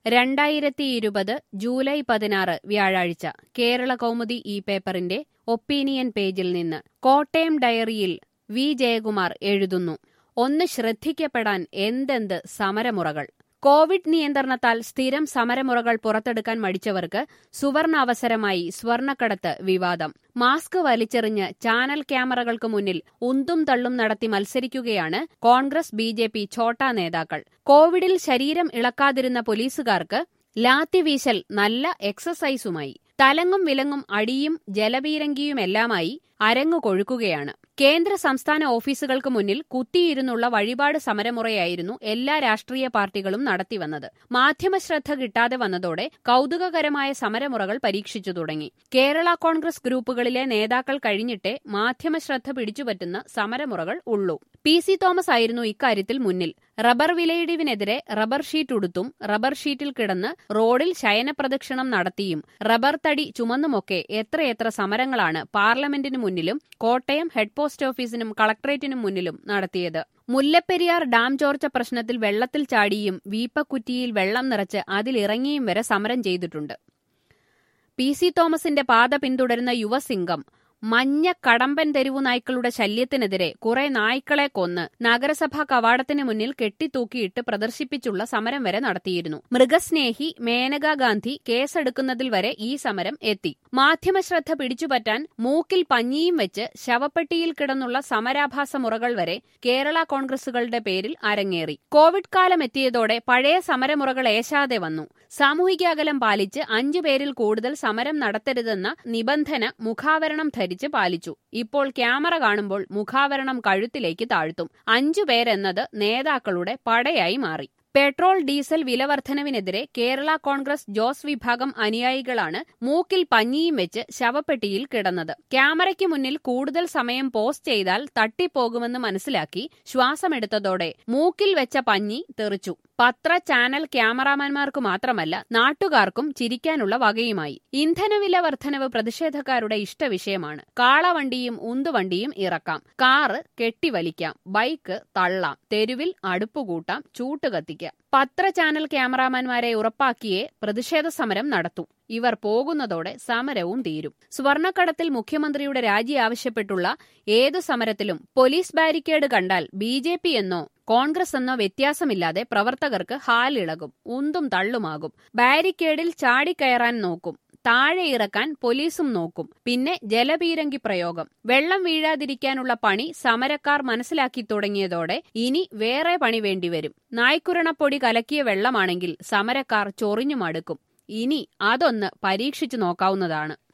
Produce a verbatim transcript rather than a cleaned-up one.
രണ്ടായിരത്തി ഇരുപത് ജൂലൈ പതിനാറ് വ്യാഴാഴ്ച കേരള കൗമുദി ഈ പേപ്പറിന്റെ ഒപ്പീനിയൻ പേജിൽ നിന്ന് കോട്ടയം ഡയറിയിൽ വി ജയകുമാർ എഴുതുന്നു. ഒന്ന് ശ്രദ്ധിക്കപ്പെടാൻ എന്തെന്ത് സമരമുറകൾ. കോവിഡ് നിയന്ത്രണത്താൽ സ്ഥിരം സമരമുറകൾ പുറത്തെടുക്കാൻ മടിച്ചവർക്ക് സുവർണ അവസരമായി സ്വർണക്കടത്ത് വിവാദം. മാസ്ക് വലിച്ചെറിഞ്ഞ് ചാനൽ ക്യാമറകൾക്ക് മുന്നിൽ ഉന്തും തള്ളും നടത്തി മത്സരിക്കുകയാണ് കോൺഗ്രസ് ബി ജെ പി ഛോട്ടാ നേതാക്കൾ. കോവിഡിൽ ശരീരം ഇളക്കാതിരുന്ന പോലീസുകാർക്ക് ലാത്തിവീശൽ നല്ല എക്സസൈസുമായി. തലങ്ങും വിലങ്ങും അടിയും ജലപീരങ്കിയുമെല്ലാമായി അരങ്ങു കൊഴുക്കുകയാണ്. കേന്ദ്ര സംസ്ഥാന ഓഫീസുകൾക്ക് മുന്നിൽ കുത്തിയിരുന്നുള്ള വഴിപാട് സമരമുറയായിരുന്നു എല്ലാ രാഷ്ട്രീയ പാർട്ടികളും നടത്തിവന്നത്. മാധ്യമശ്രദ്ധ കിട്ടാതെ വന്നതോടെ കൗതുകകരമായ സമരമുറകൾ പരീക്ഷിച്ചു തുടങ്ങി. കേരള കോൺഗ്രസ് ഗ്രൂപ്പുകളിലെ നേതാക്കൾ കഴിഞ്ഞിട്ടേ മാധ്യമശ്രദ്ധ പിടിച്ചുപറ്റുന്ന സമരമുറകൾ ഉള്ളൂ. പി സി തോമസ് ആയിരുന്നു ഇക്കാര്യത്തിൽ മുന്നിൽ. റബ്ബർ വിലയിടിവിനെതിരെ റബ്ബർ ഷീറ്റ് ഉടുത്തും റബ്ബർ ഷീറ്റിൽ കിടന്ന് റോഡിൽ ശയനപ്രദക്ഷിണം നടത്തിയും റബ്ബർ തടി ചുമന്നുമൊക്കെ എത്രയെത്ര സമരങ്ങളാണ് പാർലമെന്റിന് മുന്നിലും കോട്ടയം ഹെഡ് പോസ്റ്റ് ഓഫീസിനും കളക്ടറേറ്റിനും മുന്നിലും നടത്തിയത്. മുല്ലപ്പെരിയാർ ഡാം ചോർച്ച പ്രശ്നത്തിൽ വെള്ളത്തിൽ ചാടിയും വീപ്പക്കുറ്റിയിൽ വെള്ളം നിറച്ച് അതിലിറങ്ങിയും വരെ സമരം ചെയ്തിട്ടുണ്ട്. പി സി തോമസിന്റെ പാത പിന്തുടരുന്ന യുവസിംഗം മഞ്ഞ കടമ്പൻ തെരുവു നായ്ക്കളുടെ ശല്യത്തിനെതിരെ കുറെ നായ്ക്കളെ കൊന്ന് നഗരസഭാ കവാടത്തിന് മുന്നിൽ കെട്ടിത്തൂക്കിയിട്ട് പ്രദർശിപ്പിച്ചുള്ള സമരം വരെ നടത്തിയിരുന്നു. മൃഗസ്നേഹി മേനകാ ഗാന്ധി കേസെടുക്കുന്നതിൽ വരെ ഈ സമരം എത്തി. മാധ്യമശ്രദ്ധ പിടിച്ചുപറ്റാൻ മൂക്കിൽ പഞ്ഞിയും വെച്ച് ശവപ്പെട്ടിയിൽ കിടന്നുള്ള സമരാഭാസ മുറകൾ വരെ കേരള കോൺഗ്രസുകളുടെ പേരിൽ അരങ്ങേറി. കോവിഡ് കാലം എത്തിയതോടെ പഴയ സമരമുറകൾ ഏശാതെ വന്നു. സാമൂഹിക അകലം പാലിച്ച് അഞ്ചു പേരിൽ കൂടുതൽ സമരം നടത്തരുതെന്ന നിബന്ധന മുഖാവരണം ധരിച്ച് പാലിച്ചു. ഇപ്പോൾ ക്യാമറ കാണുമ്പോൾ മുഖാവരണം കഴുത്തിലേക്ക് താഴ്ത്തും. അഞ്ചു പേരെന്നത് നേതാക്കളുടെ പടയായി മാറി. പെട്രോൾ ഡീസൽ വിലവർദ്ധനവിനെതിരെ കേരള കോൺഗ്രസ് ജോസ് വിഭാഗം അനുയായികളാണ് മൂക്കിൽ പഞ്ഞിയും വെച്ച് ശവപ്പെട്ടിയിൽ കിടന്നത്. ക്യാമറയ്ക്ക് മുന്നിൽ കൂടുതൽ സമയം പോസ്റ്റ് ചെയ്താൽ തട്ടിപ്പോകുമെന്ന് മനസ്സിലാക്കി ശ്വാസമെടുത്തതോടെ മൂക്കിൽ വെച്ച പഞ്ഞി തെറിച്ചു. പത്ര ചാനൽ ക്യാമറാമാൻമാർക്കു മാത്രമല്ല നാട്ടുകാർക്കും ചിരിക്കാനുള്ള വകയുമായി. ഇന്ധനവില വർധനവ് പ്രതിഷേധക്കാരുടെ ഇഷ്ടവിഷയമാണ്. കാളവണ്ടിയും ഉന്തുവണ്ടിയും ഇറക്കാം, കാറ് കെട്ടിവലിക്കാം, ബൈക്ക് തള്ളാം, തെരുവിൽ അടുപ്പുകൂട്ടാം, ചൂട്ടുകത്തിക്കാം. പത്ര ചാനൽ ക്യാമറാമാൻമാരെ ഉറപ്പാക്കിയേ പ്രതിഷേധ സമരം നടത്തൂ. ഇവർ പോകുന്നതോടെ സമരവും തീരും. സ്വർണക്കടത്തിൽ മുഖ്യമന്ത്രിയുടെ രാജി ആവശ്യപ്പെട്ടുള്ള ഏതു സമരത്തിലും പോലീസ് ബാരിക്കേഡ് കണ്ടാൽ ബി ജെ പി എന്നോ കോൺഗ്രസ് എന്നോ വ്യത്യാസമില്ലാതെ പ്രവർത്തകർക്ക് ഹാലിളകും, ഉന്തും തള്ളുമാകും. ബാരിക്കേഡിൽ ചാടിക്കയറാൻ നോക്കും, താഴെ ഇറക്കാൻ പോലീസും നോക്കും. പിന്നെ ജലപീരങ്കി പ്രയോഗം. വെള്ളം വീഴാതിരിക്കാനുള്ള പണി സമരക്കാർ മനസ്സിലാക്കി തുടങ്ങിയതോടെ ഇനി വേറെ പണി വേണ്ടിവരും. നായ്ക്കുരണപ്പൊടി കലക്കിയ വെള്ളമാണെങ്കിൽ സമരക്കാർ ചൊറിഞ്ഞു മടുക്കും. ഇനി അതൊന്ന് പരീക്ഷിച്ചു നോക്കാവുന്നതാണ്.